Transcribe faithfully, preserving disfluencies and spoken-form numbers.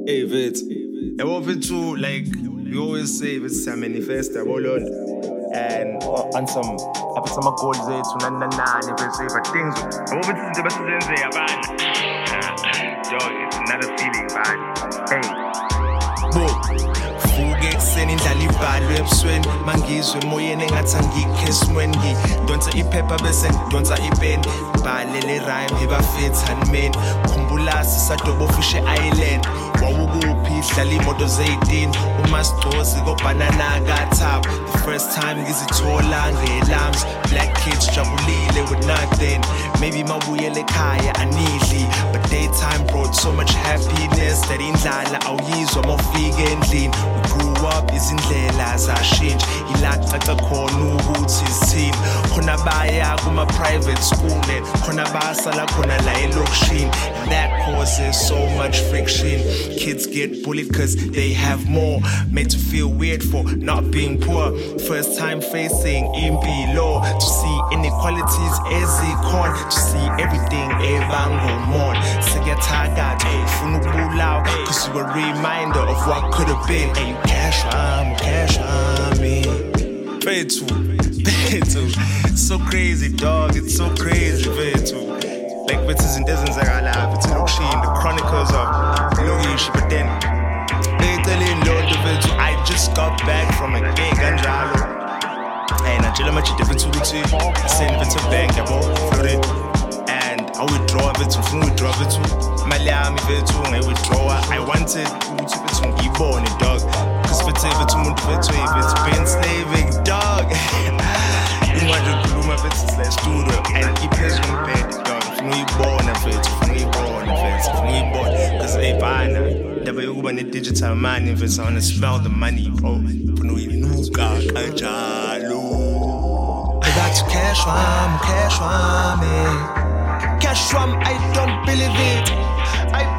Hey, Vit. I want it to, like, we always say, it's a manifest, a bolon. And uh, on some, I put some goals there to na na na, and if but things. I want it to the best in there, man. Dog, it's another feeling, man. Hey. Boom. Fuge ekuseni indlala ibhalwe ebusweni mangizwe emoyeni engathi angikho esimweni ngidonsa iphepha bese ngidonsa ipeni bhalele rhyme ebafetha men khumbula sisadobo fishe island wawukuphi dlala imoto ze-eighteen umascosi kobanana kathap the first time ngizithola ngelams black kids jabulile with nothing maybe mabuyele ekhaya anidli but daytime brought so much happiness that indlala awuyizwa mawufika endlini we grew up izindlela zashintsha ilacaca khona ukuthi isithini khona baya kuma private school khona basala khona la elokishini that causes so much friction kids get bullied cause they have more made to feel weird for not being poor first time facing impilo to see inequalities ezikhona to see everything ebangomona sekuyathakatha ufuna ukubulawa cause you a reminder of what could have been and you cash on cash on me Betu Betu so crazy dog it's so crazy Betu like betu izinto ezenzakala betu lokishini the chronicles of lokishi but then eceleni lonto betu I just got back from a gig kanjalo and najela manje betu ukuthi send betu bank yabo flore and I withdraw betu ufuna withdraw betu imali yami betu ngiwithdraw I wanted ukuthi betu ngiyibone dog cause betu betu umuntu betu betu been slaving dog ingwanje ukukhuluma betu slash studio and iphezulu bed dog ufuna uyibona betu ufuna uyibona betu ufuna uyibona cause ayibana ndaba yokuba ne digital money betu I wanna smell the money bro ufuna uyinuka kanjalo that's cash from cash from me cash from I don't believe it I